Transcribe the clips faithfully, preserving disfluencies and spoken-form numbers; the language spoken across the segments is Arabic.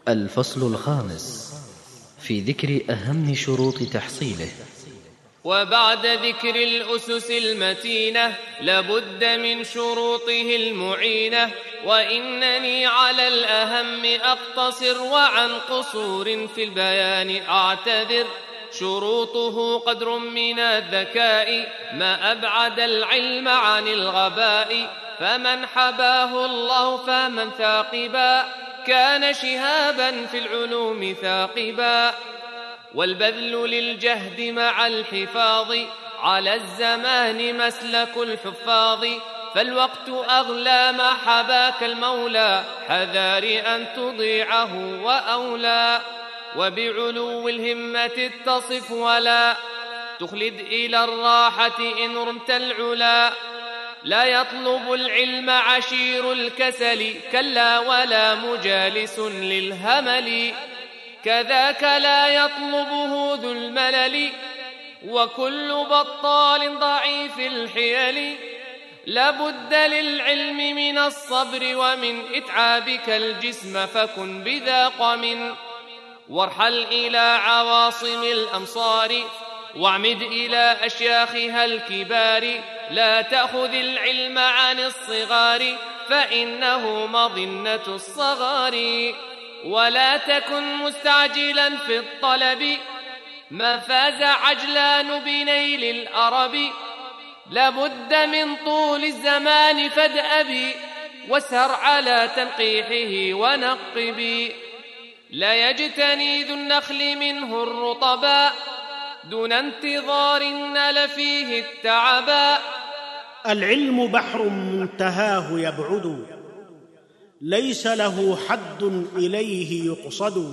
الفصل الخامس في ذكر أهم شروط تحصيله. وبعد ذكر الأسس المتينة لابد من شروطه المعينة، وإنني على الأهم أقتصر وعن قصور في البيان أعتذر. شروطه قدر من الذكاء ما أبعد العلم عن الغباء، فمن حباه الله فمن ثاقبا كان شهابا في العلوم ثاقبا. والبذل للجهد مع الحفاظ على الزمان مسلك الحفاظ، فالوقت أغلى ما حباك المولى حذار أن تضيعه وأولى. وبعلو الهمة اتصف ولا تخلد إلى الراحة إن رمت العلا. لا يطلب العلم عشير الكسل كلا ولا مجالس للهمل، كذاك لا يطلبه ذو الملل وكل بطال ضعيف الحيل. لابد للعلم من الصبر ومن إتعابك الجسم فكن بذا قم. وارحل إلى عواصم الأمصار واعمد إلى أشياخها الكبار. لا تأخذ العلم عن الصغار فإنه مظنة الصغار. ولا تكن مستعجلا في الطلب ما فاز عجلان بنيل الأرب. لابد من طول الزمان فادأب واسهر على تنقيحه ونقب. لا يجتني ذو النخل منه الرطبا دون انتظار نال فيه التعبا. العلم بحر منتهاه يبعد ليس له حد إليه يقصد،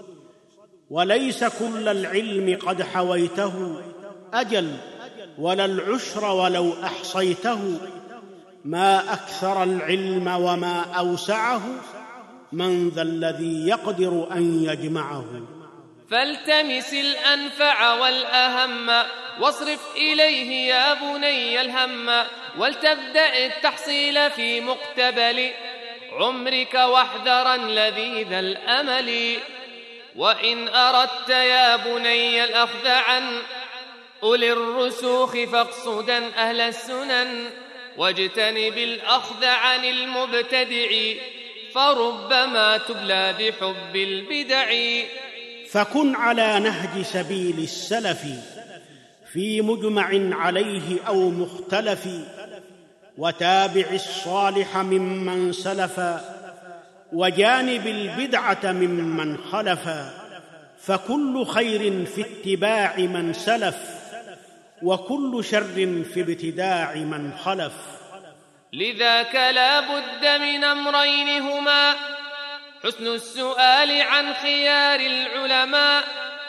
وليس كل العلم قد حويته أجل ولا العشر ولو أحصيته. ما أكثر العلم وما أوسعه من ذا الذي يقدر أن يجمعه. فالتمس الأنفع والأهم واصرف إليه يا بني الهم، ولتبدأ التحصيل في مقتبل عمرك واحذرا لذيذ الأمل. وإن أردت يا بني الأخذ عن أولي الرسوخ فاقصدا أهل السنن، واجتنب الأخذ عن المبتدع فربما تبلى بحب البدع. فكن على نهج سبيل السلف في مجمع عليه أو مختلف، وتابع الصالح ممن سلف وجانب البدعة ممن خلف. فكل خير في اتباع من سلف وكل شر في ابتداع من خلف. لذاك لا بد من أمرين هما حسن السؤال عن خيار العلماء،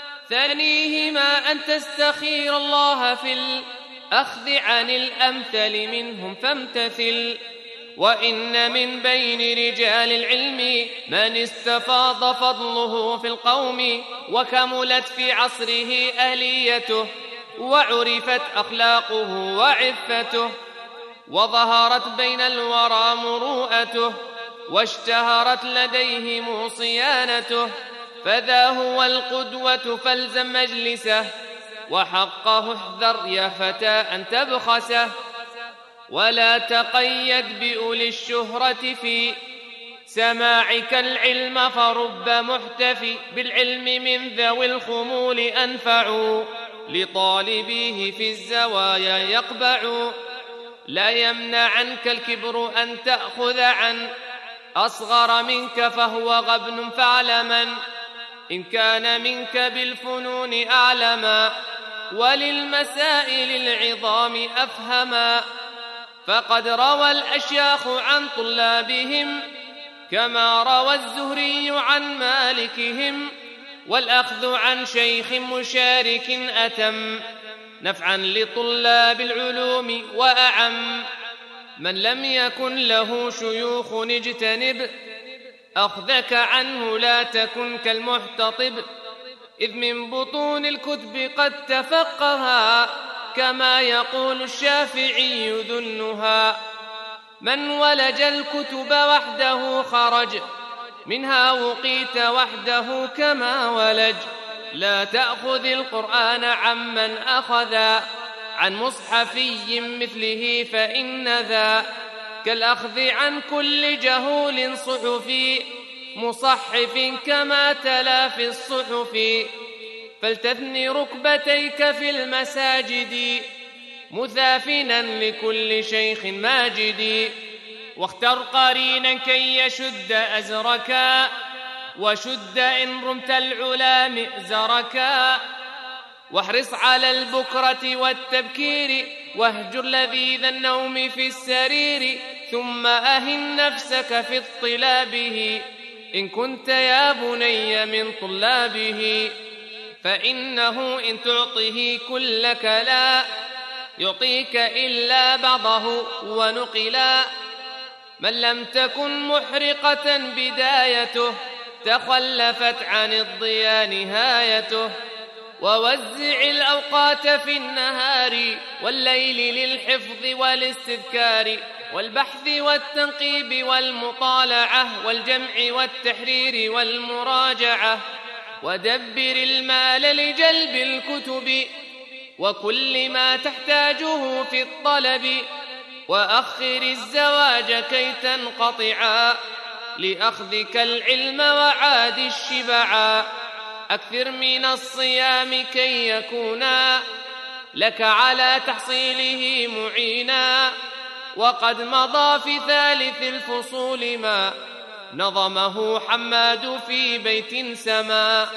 ثانيهما أن تستخير الله في الأخذ عن الأمثل منهم فامتثل. وإن من بين رجال العلم من استفاض فضله في القوم، وكملت في عصره أهليته وعرفت أخلاقه وعفته، وظهرت بين الورى مروءته واشتهرت لديهم صيانته. فذا هو القدوة فالزم مجلسه وحقه احذر يا فتى أن تبخسه. ولا تقيد بأولي الشهرة في سماعك العلم فرب محتفي بالعلم من ذوي الخمول أنفع لطالبيه في الزوايا يقبع. لا يمنع عنك الكبر أن تأخذ عن أصغر منك فهو غبن فاعلما إن كان منك بالفنون أعلما وللمسائل العظام أفهما. فقد روى الأشياخ عن طلابهم كما روى الزهري عن مالكهم، والأخذ عن شيخ مشارك أتم نفعا لطلاب العلوم وأعم. من لم يكن له شيوخ اجتنب أخذك عنه لا تكن كالمحتطب، إذ من بطون الكتب قد تفقها كما يقول الشافعي ذو النهى. من ولج الكتب وحده خرج منها وقيت وحده كما ولج. لا تأخذ القرآن عمن أخذا عن مصحفي مثله، فإن ذا كالأخذ عن كل جهول صحفي مصحف كما تلا في الصحف. فلتثني ركبتيك في المساجد مثافنا لكل شيخ ماجد. واختر قرينا كي يشد أزركا، وشد إن رمت العلا مئزركا. واحرص على البكرة والتبكير، واهجر لذيذ النوم في السرير. ثم أهن نفسك في اطلابه إن كنت يا بني من طلابه. فإنه إن تعطه كلك لا يعطيك إلا بعضه ونقلا. من لم تكن محرقة بدايته تخلفت عن الضياء نهايته. ووزع الأوقات في النهار والليل للحفظ والاستذكار والبحث والتنقيب والمطالعة والجمع والتحرير والمراجعة. ودبر المال لجلب الكتب وكل ما تحتاجه في الطلب. وأخر الزواج كي تنقطعا لأخذك العلم وعاد الشبعا. أكثر من الصيام كي يكونا لك على تحصيله معينا. وقد مضى في ثالث الفصول ما نظمه حماد في بيت سما.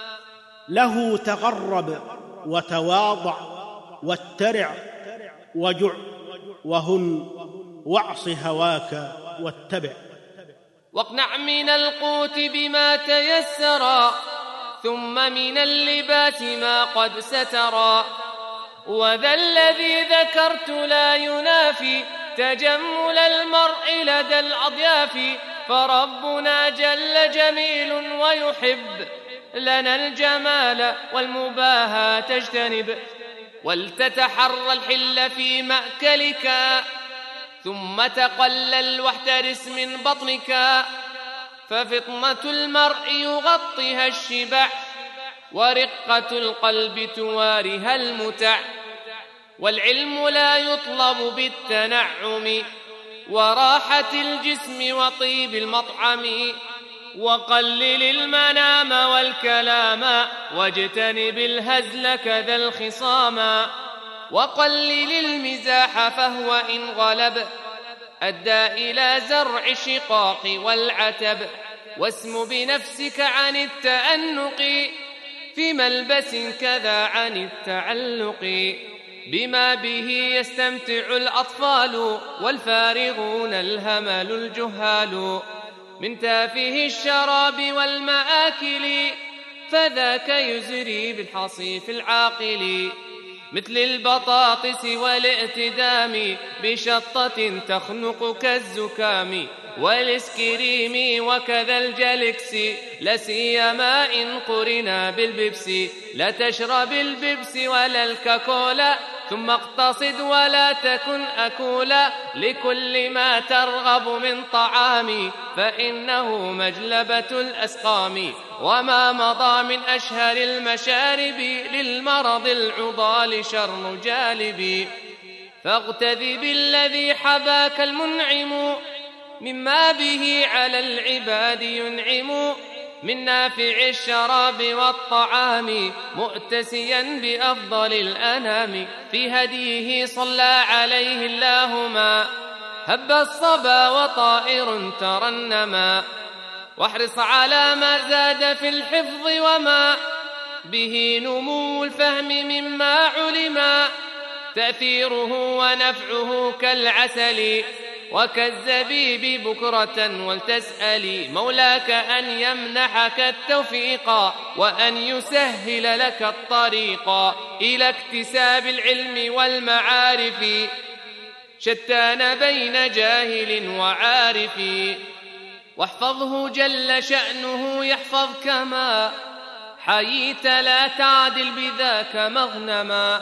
له تغرب وتواضع واترع وجع وهن واعص هواك واتبع. واقنع من القوت بما تيسرا ثم من اللباس ما قد سترا. وذا الذي ذكرت لا ينافي تجمل المرء لدى الأضياف. فربنا جل جميل ويحب لنا الجمال والمباهى تجتنب. ولتتحرى الحل في مأكلك ثم تقلل واحترس من بطنك. ففطنة المرء يغطيها الشبع ورقة القلب توارها المتع. والعلم لا يطلب بالتنعم وراحة الجسم وطيب المطعم. وقلل المنام والكلام واجتنب الهزل كذا الخصام. وقلل المزاح فهو إن غلب أدى إلى زرع الشقاق والعتب. واسم بنفسك عن التأنق في ملبس كذا عن التعلق. بما به يستمتع الأطفال والفارغون الهمل الجهال من تافه الشراب والمآكل. فذاك يزري بالحصيف العاقل مثل البطاطس والائتدام بشطة تخنق كالزكام. والاسكريم وكذا الجلكس لسيما إن قرنا بالبيبس. لا تشرب البيبس ولا الكاكولا ثم اقتصد ولا تكن أكولا لكل ما ترغب من طعام فإنه مجلبة الأسقام. وما مضى من أشهر المشارب للمرض العضال شر جالب. فاغتذ بالذي حباك المنعم مما به على العباد ينعم من نافع الشراب والطعام مؤتسيا بأفضل الأنام. في هديه صلى عليه الله ما هب الصبا وطائر ترنما. واحرص على ما زاد في الحفظ وما به نمو الفهم مما علما. تأثيره ونفعه كالعسل وكالزبيب بكرة. ولتسألي مولاك أن يمنحك التوفيق وأن يسهل لك الطريق إلى اكتساب العلم والمعارف. شتان بين جاهل وعارف. واحفظه جل شأنه يحفظك ما حييت لا تعدل بذاك مغنما.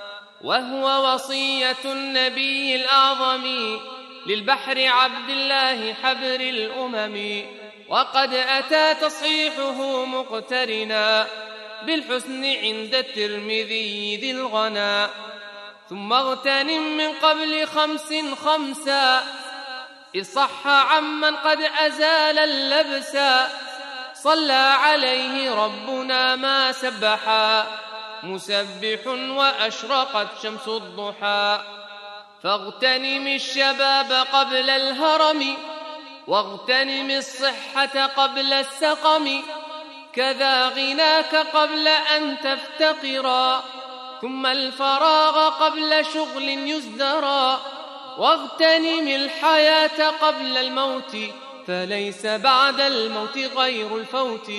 وهو وصية النبي الأعظم للبحر عبد الله حبر الأمم. وقد أتى تصحيحه مقترنا بالحسن عند الترمذي ذي الغنى. ثم اغتنم من قبل خمس خمسا إذ صح عمن قد أزال اللبسا صلى عليه ربنا ما سبحا مسبح وأشرقت شمس الضحى. فاغتنم الشباب قبل الهرم واغتنم الصحة قبل السقم كذا غناك قبل أن تفتقرا ثم الفراغ قبل شغل يزدرا واغتنم الحياة قبل الموت فليس بعد الموت غير الفوت.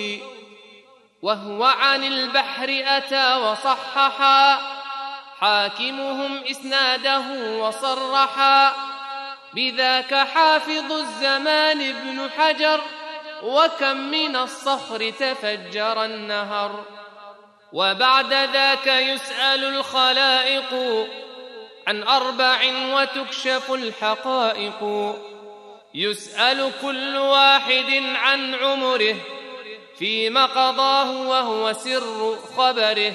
وهو عن البحر أتى وصححا حاكمهم إسناده وصرحا بذاك حافظ الزمان ابن حجر وكم من الصخر تفجر النهر. وبعد ذاك يسأل الخلائق عن أربع وتكشف الحقائق يسأل كل واحد عن عمره فيما قضاه وهو سر خبره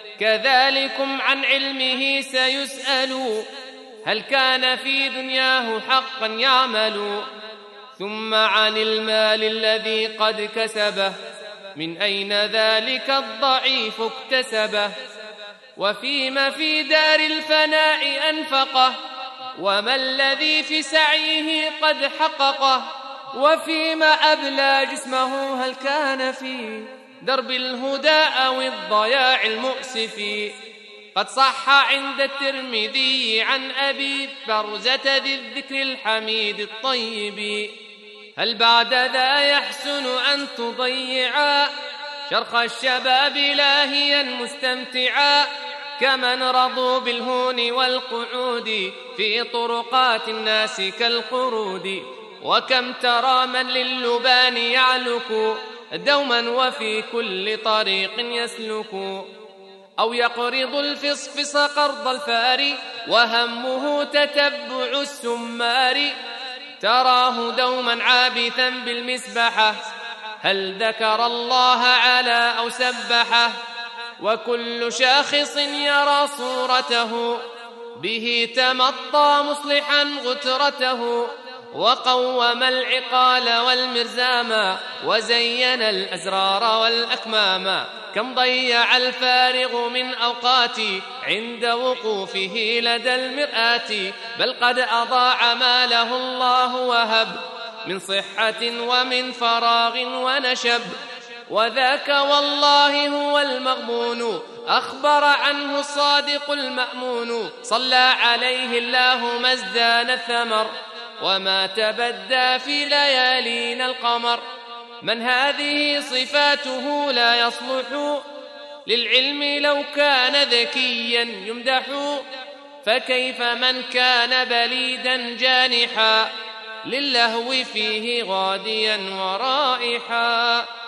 كذلكم عن علمه سيسأل هل كان في دنياه حقا يعمل ثم عن المال الذي قد كسبه من أين ذلك الضعيف اكتسبه وفيما في دار الفناء أنفقه وما الذي في سعيه قد حققه وفيما أبلى جسمه هل كان في درب الهدى أو الضياع المؤسف. قد صح عند الترمذي عن أبي برزة ذي الذكر الحميد الطيب هل بعد ذا يحسن أن تضيعا شرخ الشباب لاهيا مستمتعا كمن رضوا بالهون والقعود في طرقات الناس كالقرود وكم ترى من للبان يعلك دوما وفي كل طريق يسلك أو يقرض الفصفص قرض الفار وهمه تتبع السمار تراه دوما عابثا بالمسبحة هل ذكر الله على أو سبحه وكل شاخص يرى صورته به تمطى مصلحا غترته وقوم العقال والمرزاما وزين الأزرار والأكماما كم ضيع الفارغ من أوقاتي عند وقوفه لدى المرآة بل قد أضاع ما له الله وهب من صحة ومن فراغ ونشب وذاك والله هو المغبون أخبر عنه الصادق المأمون صلى عليه الله ما ازدان الثمر وما تبدى في ليالينا القمر. من هذه صفاته لا يصلح للعلم لو كان ذكيا يمدح فكيف من كان بليدا جانحا للهو فيه غاديا ورائحا.